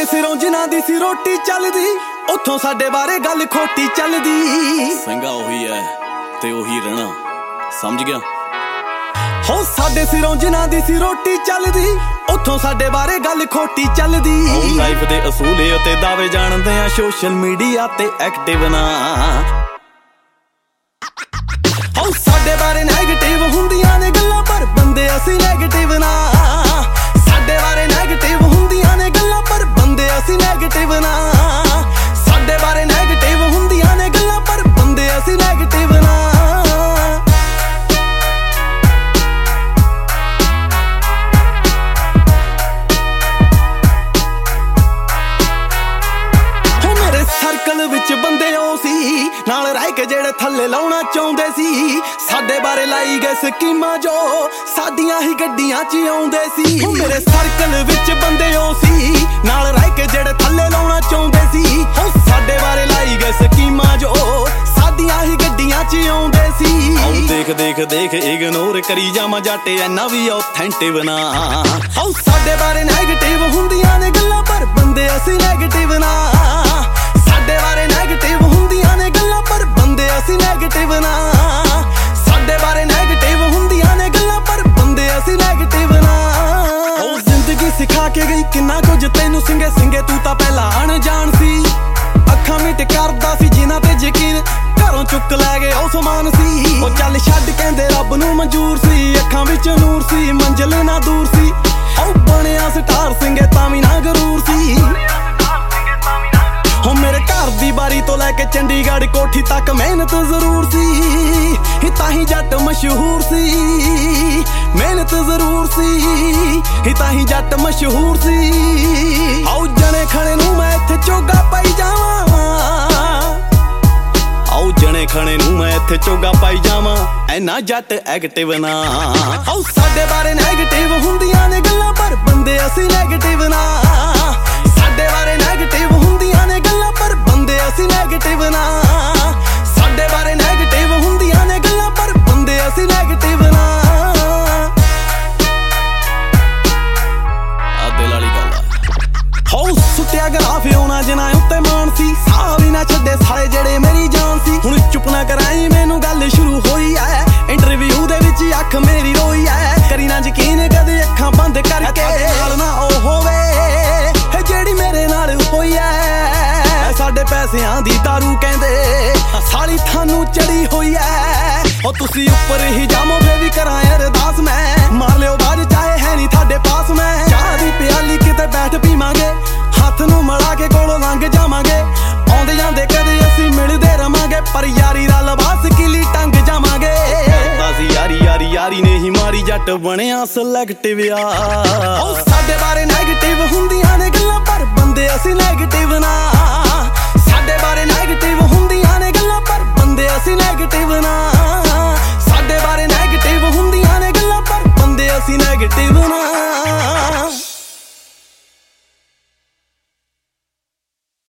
ਸਿਰੋਂ ਜਿਨ੍ਹਾਂ ਦੀ ਸੀ ਰੋਟੀ ਚੱਲਦੀ, ਉੱਥੋਂ ਸਾਡੇ ਬਾਰੇ ਗੱਲ ਖੋਟੀ ਚੱਲਦੀ। ਸਿੰਘਾ ਉਹੀ ਹੈ ਤੇ ਉਹੀ ਰਹਿਣਾ, ਸਮਝ ਗਿਆ? ਹੋ ਸਾਡੇ ਸਿਰੋਂ ਜਿਨ੍ਹਾਂ ਦੀ ਸੀ ਰੋਟੀ ਚੱਲਦੀ, ਉੱਥੋਂ ਸਾਡੇ ਬਾਰੇ ਗੱਲ ਖੋਟੀ ਚੱਲਦੀ। ਲਾਈਫ ਦੇ ਅਸੂਲ ਅਤੇ ਦਾਅਵੇ ਜਾਣਦੇ ਆ, ਸੋਸ਼ਲ ਮੀਡੀਆ ਤੇ ਐਕਟਿਵ ਨਾ। ਹੋ ਸਾਡੇ ਬਾਰੇ ਨੈਗੇਟਿਵ ਹੁੰਦੀਆਂ ਨੇ ਗੱਲਾਂ, ਪਰ ਬੰਦੇ ਅਸੀਂ ਨੈਗੇਟਿਵ ਨਾ। ਸਾਡੇ ਬਾਰੇ ਨੈਗੇਟਿਵ ਹੁੰਦੀਆਂ ਨੇ ਗੱਲਾਂ, ਪਰ ਬੰਦੇ ਅਸੀਂ ਨੈਗੇਟਿਵ ਨਾ। ਸਾਡੇ ਬਾਰੇ ਨੈਗੇਟਿਵ ਹੁੰਦੀਆਂ ਨੇ ਗੱਲਾਂ, ਪਰ ਬੰਦੇ ਅਸੀਂ ਨੈਗੇਟਿਵ ਨਾ। ਸਰਕਲ ਵਿੱਚ ਬੰਦੇ ਉਹ ਸੀ ਨਾਲ ਰਹਿ ਕੇ ਜਿਹੜੇ ਥੱਲੇ ਲਾਉਣਾ ਚਾਹੁੰਦੇ ਸੀ। ਸਾਡੇ ਬਾਰੇ ਲਾਈ ਗਏ ਸਕੀਮਾਂ ਜੋ ਸਾਡੀਆਂ ਹੀ ਗੱਡੀਆਂ 'ਚ ਆਉਂਦੇ ਸੀ। ਮੇਰੇ ਸਰਕਲ ਵਿੱਚ ਬੰਦੇ ਉਹ ਸੀ ਨਾਲ ਰਹਿ ਕੇ ਜਿਹੜੇ ਥੱਲੇ ਲਾਉਣਾ ਚਾਹੁੰਦੇ ਸੀ। ਹੋ ਸਾਡੇ ਬਾਰੇ ਲਾਈ ਗਏ ਸਕੀਮਾਂ ਜੋ ਸਾਡੀਆਂ ਹੀ ਗੱਡੀਆਂ 'ਚ ਆਉਂਦੇ ਸੀ। ਦੇਖ ਦੇਖ ਦੇਖ ਇਗਨੋਰ ਕਰੀ ਜਾਵਾਂ ਜੱਟ, ਇੰਨਾ ਵੀ ਆਥੈਂਟਿਵ ਨਾ। ਹੋ ਸਾਡੇ ਬਾਰੇ ਨੈਗੇਟਿਵ ਹੁੰਦੀਆਂ ਨੇ ਗੱਲਾਂ, ਪਰ ਬੰਦੇ ਅਸੀਂ ਨੈਗੇਟਿਵ ਨਾ। ਸਾਡੇ ਬਾਰੇ ਨੈਗੇਟਿਵ ਹੁੰਦੀਆਂ ਨੇ ਗੱਲਾਂ, ਪਰ ਬੰਦੇ ਅਸੀਂ ਨੈਗੇਟਿਵ ਨਾ। ਸਾਡੇ ਬਾਰੇ ਨੈਗੇਟਿਵ ਹੁੰਦੀਆਂ ਨੇ ਗੱਲਾਂ, ਪਰ ਬੰਦੇ ਅਸੀਂ ਨੈਗੇਟਿਵ ਨਾ। ਉਹ ਜ਼ਿੰਦਗੀ ਸਿਖਾ ਕੇ ਗਈ ਕਿੰਨਾ ਕੁਝ ਤੈਨੂੰ, ਸਿੰਗੇ ਸਿੰਗੇ ਤੂੰ ਤਾਂ ਪਹਿਲਾਂ ਅਣਜਾਣ ਸੀ। ਅੱਖਾਂ ਮਿਟ ਕਰਦਾ ਸੀ ਜਿਨ੍ਹਾਂ ਤੇ ਯਕੀਨ, ਘਰੋਂ ਚੁੱਕ ਲੈ ਗਏ ਉਹ ਸਮਾਨ ਸੀ। ਉਹ ਚੱਲ ਛੱਡ ਕਹਿੰਦੇ ਰੱਬ ਨੂੰ ਮਨਜ਼ੂਰ ਸੀ, ਅੱਖਾਂ ਵਿੱਚ ਨੂਰ ਸੀ ਮੰਜ਼ਿਲ ਨਾ ਦੂਰ ਸੀ। ਉਹ ਬਣਿਆ ਸਟਾਰ ਸਿੰਗੇ ਤਾਂ ਵੀ ਨਾ ਗਰੂਰ ਸੀ। ਹੋ ਮੇਰੇ ਘਰ ਦੀ ਬਾਰੀ ਤੋਂ ਲੈ ਕੇ ਚੰਡੀਗੜ੍ਹ ਕੋਠੀ ਤੱਕ ਮਿਹਨਤ ਜ਼ਰੂਰ ਸੀ, ਤਾਂ ਹੀ ਜੱਟ ਮਸ਼ਹੂਰ ਸੀ। ਮਿਹਨਤ ਜ਼ਰੂਰ ਸੀ, ਤਾਂ ਹੀ ਜੱਟ ਮਸ਼ਹੂਰ ਸੀ। ਆਓ ਜਣੇ ਖਣੇ ਨੂੰ ਮੈਂ ਇੱਥੇ ਚੋਗਾ ਪਾਈ ਜਾਵਾਂ, ਆਓ ਜਣੇ ਖਣੇ ਨੂੰ ਮੈਂ ਇੱਥੇ ਚੋਗਾ ਪਾਈ ਜਾਵਾਂ, ਐਨਾ ਜੱਟ ਐਕਟਿਵ ਨਾ। ਆਓ ਸਾਡੇ ਬਾਰੇ ਨੈਗੇਟਿਵ ਹੁੰਦੀਆਂ ਨੇ ਗੱਲਾਂ, ਪਰ ਬੰਦੇ ਅਸੀਂ ਨੈਗੇਟਿਵ ਨਾ। ਸਾਡੇ ਬਾਰੇ ਨੈਗੇਟਿਵ ਹੁੰਦੀਆਂ ਨੇ ਗੱਲਾਂ, ਪਰ ਬੰਦੇ ਅਸੀਂ ਨੈਗੇਟਿਵ ਨਾ। ਸਾਡੇ ਬਾਰੇ ਨੈਗੇਟਿਵ ਹੁੰਦੀਆਂ ਨੇ ਗੱਲਾਂ, ਪਰ ਬੰਦੇ ਅਸੀਂ ਨੈਗੇਟਿਵ ਨਾ। ਆ ਦਿਲ ਵਾਲੀ ਗੱਲ ਆ। ਹੋ ਸੁੱਟਿਆ ਗਰਾਫ ਉਹਨਾਂ ਜਿਨ੍ਹਾਂ ਉੱਤੇ ਮਾਣ ਸੀ, ਸਾਹ ਵੀ ਨਾ ਛੱਡੇ ਸਾਲੇ ਜਿਹੜੇ ਮੇਰੀ ਜਾਨ ਸੀ। ਹੁਣ ਚੁੱਪ ਨਾ ਕਰਾਈ ਮੈਨੂੰ ਗੱਲ ਸ਼ੁਰੂ ਹੋਈ ਐ, ਇੰਟਰਵਿਊ ਦੇ ਵਿੱਚ ਅੱਖ ਮੇਰੀ ਰੋਈ ਐ। ਕਰੀ ਨਾ ਯਕੀਨ ਕਦੇ ਅੱਖਾਂ ਬੰਦ ਕਰਕੇ, ਨਾਲ ਨਾ ਉਹ ਹੋਵੇ ਜਿਹੜੀ ਮੇਰੇ ਨਾਲ ਹੋਈ ਐ। ਸਾਡੇ ਪੈਸਿਆਂ ਦੀ ਦਾਰੂ ਕਹਿੰਦੇ ਸਾਲੀ ਤੁਹਾਨੂੰ ਚੜੀ ਹੋਈ ਐ। ਉਹ ਤੁਸੀਂ ਉੱਪਰ ਹੀ ਜਾਮੋ ਫੇਰ ਵੀ ਕਰਾਂ ਅਰਦਾਸ, ਮੈਂ ਮਾਰ ਲਿਓ ਬਾਜ ਚਾਹੇ ਹੈ ਨਹੀਂ ਤੁਹਾਡੇ ਪਾਸ। ਮੈਂ ਚਾਹ ਦੀ ਪਿਆਲੀ ਕਿਤੇ ਬੈਠ ਪੀਵਾਂਗੇ, ਹੱਥ ਨੂੰ ਮਲਾ ਕੇ ਕੋਲੋਂ ਲੰਘ ਜਾਵਾਂਗੇ। ਆਉਂਦੇ ਜਾਂਦੇ ਕਦੇ ਅਸੀਂ ਮਿਲਦੇ ਰਵਾਂਗੇ, ਪਰ ਯਾਰੀ ਦਾ ਲਿਬਾਸ ਕਿਲੀ ਟੰਗ ਜਾਵਾਂਗੇ। ਯਾਰੀ ਯਾਰੀ ਯਾਰੀ ਨੇ ਹੀ ਮਾਰੀ, ਜੱਟ ਬਣਿਆ ਸਿਲੈਕਟਿਵ ਆ। ਉਹ ਸਾਡੇ ਬਾਰੇ ਨੈਗੇਟਿਵ ਹੁੰਦੀਆਂ ਨੇ ਗੱਲਾਂ, ਪਰ ਬੰਦੇ ਅਸੀਂ ਨੈਗੇਟਿਵ ਨਾ। ਸਾਡੇ ਬਾਰੇ ਨੈਗੇਟਿਵ ਹੁੰਦੀਆਂ ਨੇ ਗੱਲਾਂ, ਪਰ ਬੰਦੇ ਅਸੀਂ ਨੈਗੇਟਿਵ